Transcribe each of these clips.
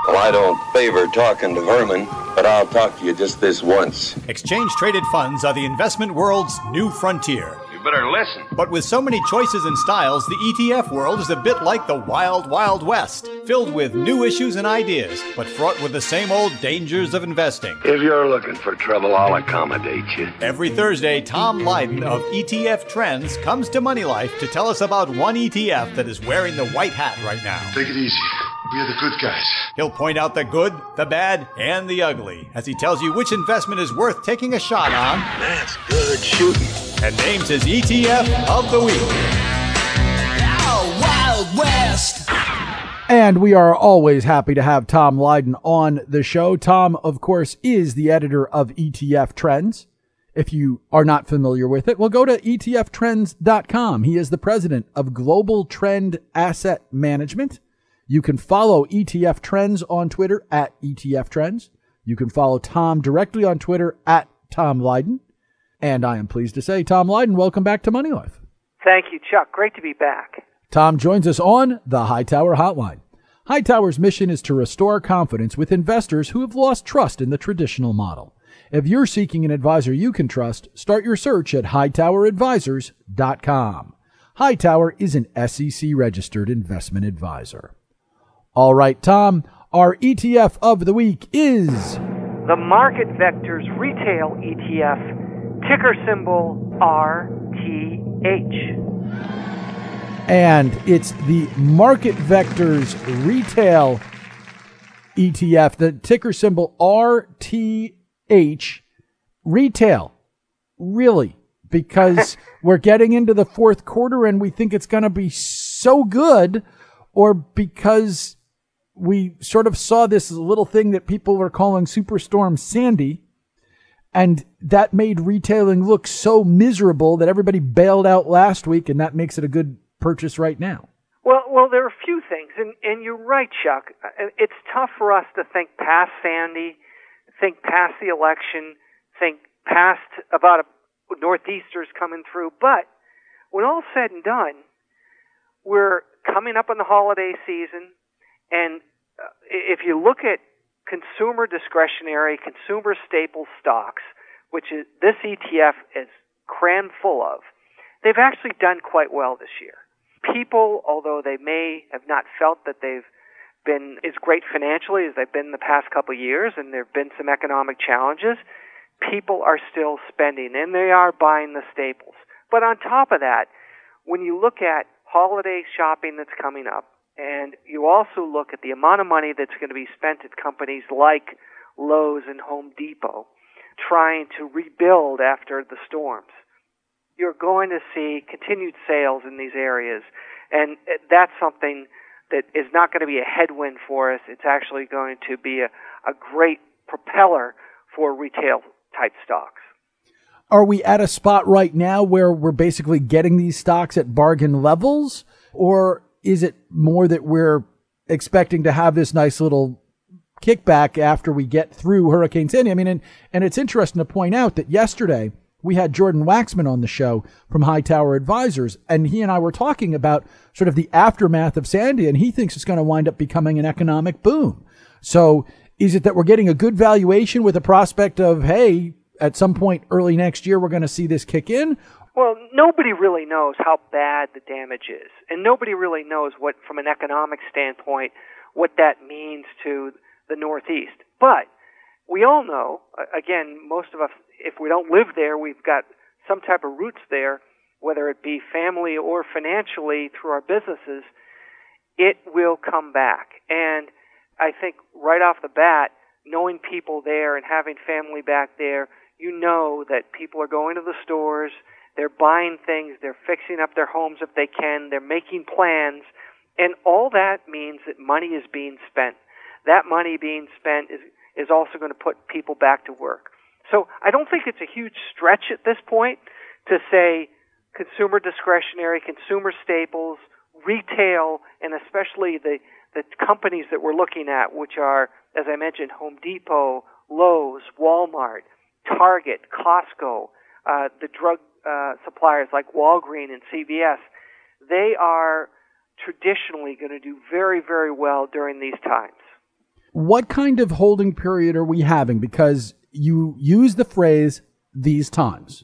Well, I don't favor talking to vermin, but I'll talk to you just this once. Exchange-traded funds are the investment world's new frontier. You better listen. But with so many choices and styles, the ETF world is a bit like the wild, wild west, filled with new issues and ideas, but fraught with the same old dangers of investing. If you're looking for trouble, I'll accommodate you. Every Thursday, Tom Lydon of ETF Trends comes to Money Life to tell us about one ETF that is wearing the white hat right now. Take it easy. We are the good guys. He'll point out the good, the bad, and the ugly as he tells you which investment is worth taking a shot on. That's good shooting. And names his ETF of the week. Oh, Wild West. And we are always happy to have Tom Lydon on the show. Tom, of course, is the editor of ETF Trends. If you are not familiar with it, well, go to etftrends.com. He is the president of Global Trend Asset Management. You can follow ETF Trends on Twitter at ETF Trends. You can follow Tom directly on Twitter at Tom Lydon. And I am pleased to say, Tom Lydon, welcome back to Money Life. Thank you, Chuck. Great to be back. Tom joins us on the Hightower Hotline. Hightower's mission is to restore confidence with investors who have lost trust in the traditional model. If you're seeking an advisor you can trust, start your search at hightoweradvisors.com. Hightower is an SEC-registered investment advisor. All right, Tom, our ETF of the week is the Market Vectors Retail ETF, ticker symbol RTH. And it's the Market Vectors Retail ETF, the ticker symbol RTH. Retail, really, because we're getting into the fourth quarter and we think it's going to be so good, or because we sort of saw this little thing that people were calling Superstorm Sandy, and that made retailing look so miserable that everybody bailed out last week, and that makes it a good purchase right now. Well, there are a few things, and you're right, Chuck. It's tough for us to think past Sandy, think past the election, think past about Northeasters coming through, but when all's said and done, we're coming up on the holiday season, and if you look at consumer discretionary, consumer staple stocks, which is this ETF is crammed full of, they've actually done quite well this year. People, although they may have not felt that they've been as great financially as they've been the past couple of years, and there have been some economic challenges, people are still spending, and they are buying the staples. But on top of that, when you look at holiday shopping that's coming up, and you also look at the amount of money that's going to be spent at companies like Lowe's and Home Depot trying to rebuild after the storms, you're going to see continued sales in these areas. And that's something that is not going to be a headwind for us. It's actually going to be a great propeller for retail-type stocks. Are we at a spot right now where we're basically getting these stocks at bargain levels, or is it more that we're expecting to have this nice little kickback after we get through Hurricane Sandy? I mean, and it's interesting to point out that yesterday we had Jordan Waxman on the show from Hightower Advisors, and he and I were talking about sort of the aftermath of Sandy, and he thinks it's going to wind up becoming an economic boom. So is it that we're getting a good valuation with a prospect of, hey, at some point early next year, we're going to see this kick in? Well, nobody really knows how bad the damage is, and nobody really knows what, from an economic standpoint, what that means to the Northeast. But we all know, again, most of us, if we don't live there, we've got some type of roots there, whether it be family or financially through our businesses, it will come back. And I think right off the bat, knowing people there and having family back there, you know that people are going to the stores, they're buying things, they're fixing up their homes if they can, they're making plans, and all that means that money is being spent. That money being spent is also going to put people back to work. So I don't think it's a huge stretch at this point to say consumer discretionary, consumer staples, retail, and especially the companies that we're looking at, which are, as I mentioned, Home Depot, Lowe's, Walmart, Target, Costco, the drug suppliers like Walgreens and CVS, they are traditionally going to do very, very well during these times. what kind of holding period are we having? Because you use the phrase these times.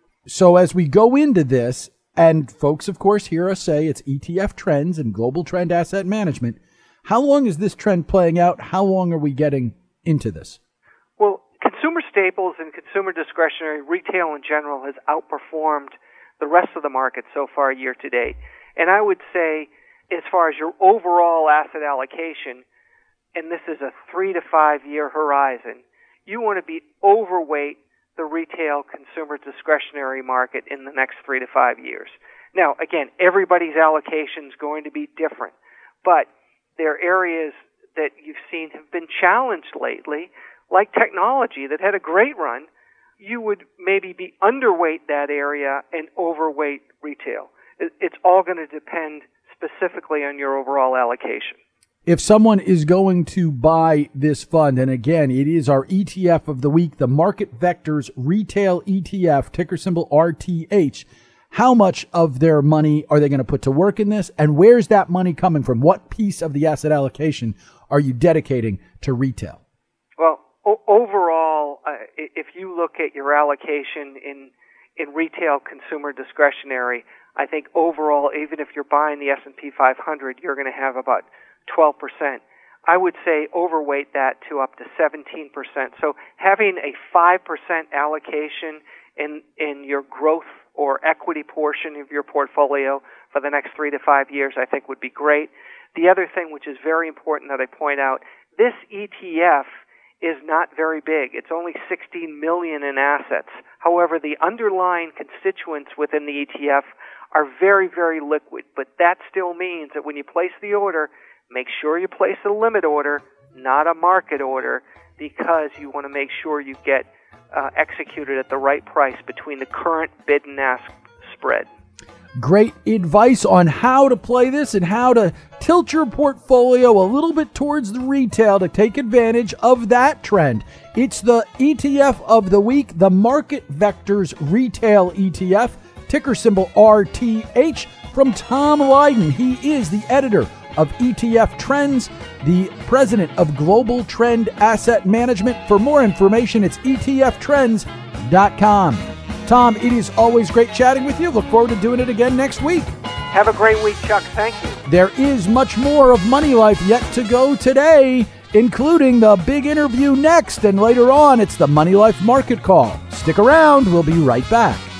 So as we go into this, and folks, of course, hear us say it's ETF trends and global trend asset management, how long is this trend playing out? How long are we getting into this? Well, consumer staples and consumer discretionary retail in general has outperformed the rest of the market so far year to date. And I would say, as far as your overall asset allocation, and this is a 3 to 5 year horizon, you want to be overweight the retail consumer discretionary market in the next 3 to 5 years. Now, again, everybody's allocation is going to be different, but there are areas that you've seen have been challenged lately, like technology that had a great run. You would maybe be underweight that area and overweight retail. It's all going to depend specifically on your overall allocation. If someone is going to buy this fund, and again, it is our ETF of the week, the Market Vectors Retail ETF, ticker symbol RTH, how much of their money are they going to put to work in this? And where's that money coming from? What piece of the asset allocation are you dedicating to retail? Well, overall, if you look at your allocation in retail consumer discretionary, I think overall, even if you're buying the S&P 500, you're going to have about 12%. I would say overweight that to up to 17%. So having a 5% allocation in your growth or equity portion of your portfolio for the next 3 to 5 years, I think would be great. The other thing which is very important that I point out, this ETF is not very big. It's only $16 million in assets. However, the underlying constituents within the ETF are very, very liquid. But that still means that when you place the order, make sure you place a limit order, not a market order, because you want to make sure you get executed at the right price between the current bid and ask spread. Great advice on how to play this and how to tilt your portfolio a little bit towards the retail to take advantage of that trend. It's the ETF of the week, the Market Vectors Retail ETF, ticker symbol RTH, from Tom Lydon. He is the editor of ETF Trends, the president of Global Trend Asset Management. For more information, it's etftrends.com. Tom, it is always great chatting with you. Look forward to doing it again next week. Have a great week, Chuck. Thank you. There is much more of Money Life yet to go today, including the big interview next. And later on, it's the Money Life Market Call. Stick around. We'll be right back.